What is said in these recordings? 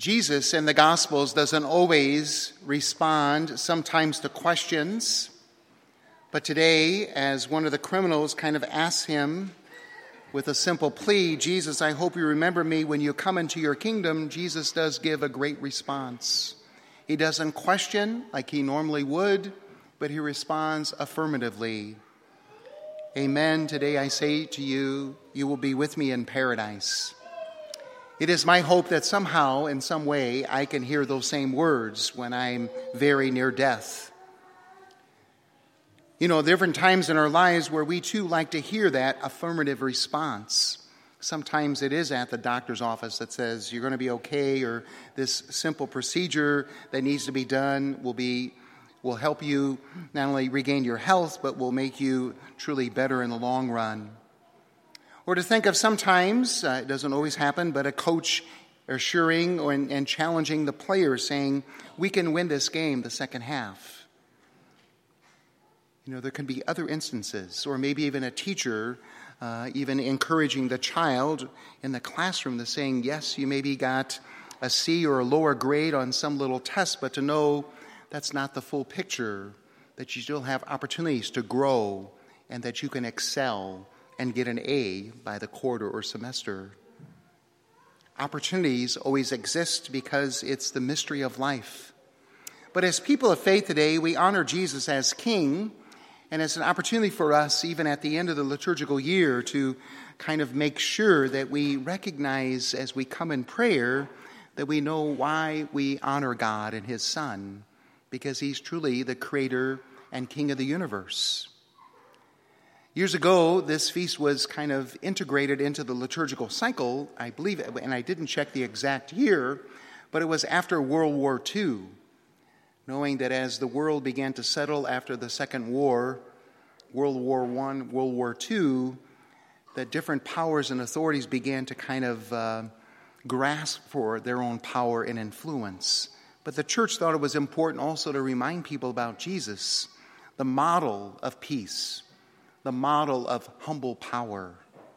Jesus in the Gospels doesn't always respond, sometimes to questions. But today, as one of the criminals kind of asks him with a simple plea, Jesus, I hope you remember me when you come into your kingdom, Jesus does give a great response. He doesn't question like he normally would, but he responds affirmatively. Amen. Today I say to you, you will be with me in paradise. It is my hope that somehow, in some way, I can hear those same words when I'm very near death. You know, there are different times in our lives where we too like to hear that affirmative response. Sometimes it is at the doctor's office that says you're going to be okay, or this simple procedure that needs to be done will help you not only regain your health, but will make you truly better in the long run. Or to think of sometimes, it doesn't always happen, but a coach assuring and challenging the players, saying, we can win this game the second half. You know, there can be other instances, or maybe even a teacher even encouraging the child in the classroom to saying, yes, you maybe got a C or a lower grade on some little test, but to know that's not the full picture, that you still have opportunities to grow and that you can excel and get an A by the quarter or semester. Opportunities always exist because it's the mystery of life. But as people of faith today, we honor Jesus as King, and it's an opportunity for us, even at the end of the liturgical year, to kind of make sure that we recognize as we come in prayer that we know why we honor God and His Son, because He's truly the Creator and King of the universe. Years ago, this feast was kind of integrated into the liturgical cycle, I believe, and I didn't check the exact year, but it was after World War II, knowing that as the world began to settle after the Second War, World War I, World War II, that different powers and authorities began to kind of grasp for their own power and influence. But the church thought it was important also to remind people about Jesus, the model of peace, the model of humble power.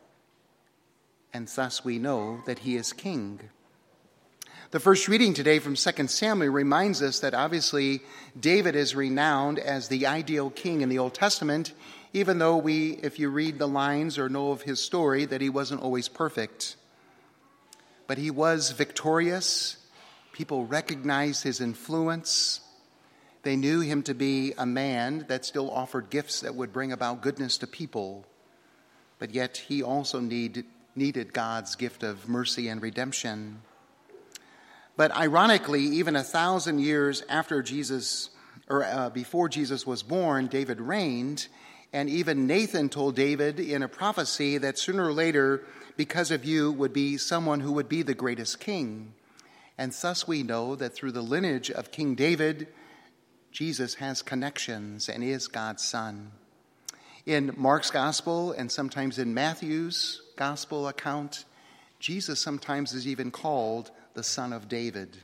And thus we know that He is King. The first reading today from 2 Samuel reminds us that obviously David is renowned as the ideal king in the Old Testament, even though if you read the lines or know of his story, that he wasn't always perfect. But he was victorious. People recognized his influence. They knew him to be a man that still offered gifts that would bring about goodness to people. But yet he also needed God's gift of mercy and redemption. But ironically, even 1,000 years after Jesus, or before Jesus was born, David reigned. And even Nathan told David in a prophecy that sooner or later, because of you, would be someone who would be the greatest king. And thus we know that through the lineage of King David, Jesus has connections and is God's Son. In Mark's gospel and sometimes in Matthew's gospel account, Jesus sometimes is even called the Son of David.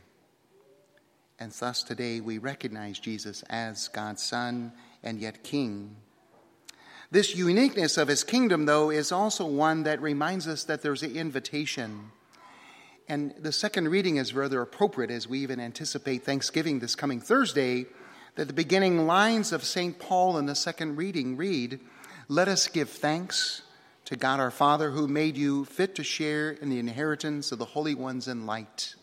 And thus today we recognize Jesus as God's Son and yet King. This uniqueness of His kingdom, though, is also one that reminds us that there's an invitation. And the second reading is rather appropriate as we even anticipate Thanksgiving this coming Thursday, that the beginning lines of St. Paul in the second reading read, "Let us give thanks to God our Father, who made you fit to share in the inheritance of the holy ones in light."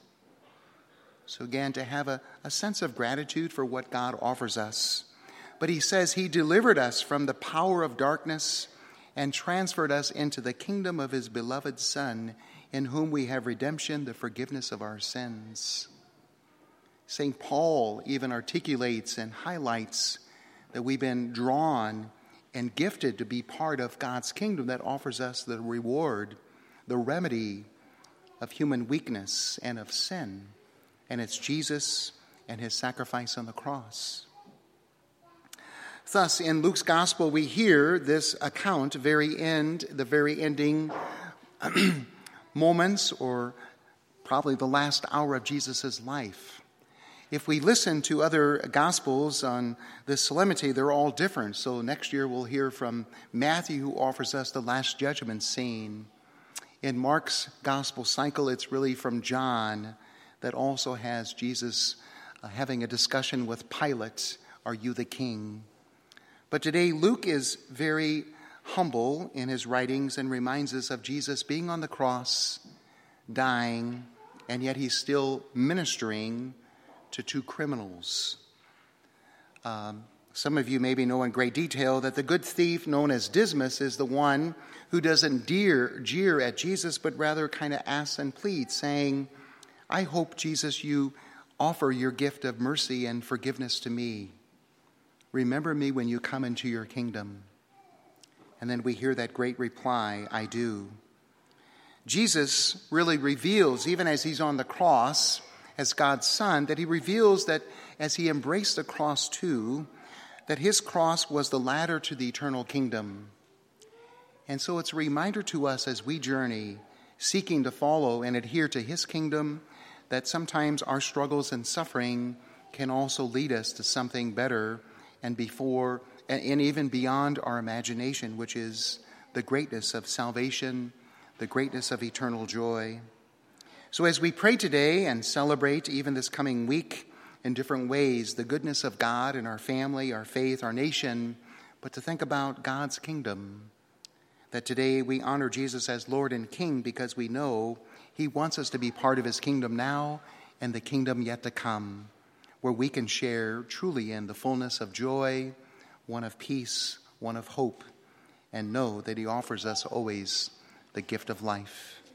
So again, to have a sense of gratitude for what God offers us. But he says He delivered us from the power of darkness and transferred us into the kingdom of His beloved Son, in whom we have redemption, the forgiveness of our sins. St. Paul even articulates and highlights that we've been drawn and gifted to be part of God's kingdom that offers us the reward, the remedy of human weakness and of sin. And it's Jesus and His sacrifice on the cross. Thus, in Luke's gospel, we hear this account, the very ending moments, or probably the last hour of Jesus' life. If we listen to other gospels on this solemnity, they're all different. So next year we'll hear from Matthew, who offers us the Last Judgment scene. In Mark's gospel cycle, it's really from John that also has Jesus having a discussion with Pilate, "Are you the king?" But today Luke is very humble in his writings and reminds us of Jesus being on the cross, dying, and yet he's still ministering to two criminals. Some of you maybe know in great detail that the good thief known as Dismas is the one who doesn't jeer at Jesus, but rather kind of asks and pleads, saying, "I hope, Jesus, you offer your gift of mercy and forgiveness to me. Remember me when you come into your kingdom." And then we hear that great reply, "I do." Jesus really reveals, even as he's on the cross as God's Son, that he reveals that as he embraced the cross too, that his cross was the ladder to the eternal kingdom. And so it's a reminder to us as we journey, seeking to follow and adhere to his kingdom, that sometimes our struggles and suffering can also lead us to something better and even beyond our imagination, which is the greatness of salvation, the greatness of eternal joy. So as we pray today and celebrate even this coming week in different ways, the goodness of God in our family, our faith, our nation, but to think about God's kingdom, that today we honor Jesus as Lord and King because we know he wants us to be part of his kingdom now and the kingdom yet to come, where we can share truly in the fullness of joy, one of peace, one of hope, and know that he offers us always the gift of life.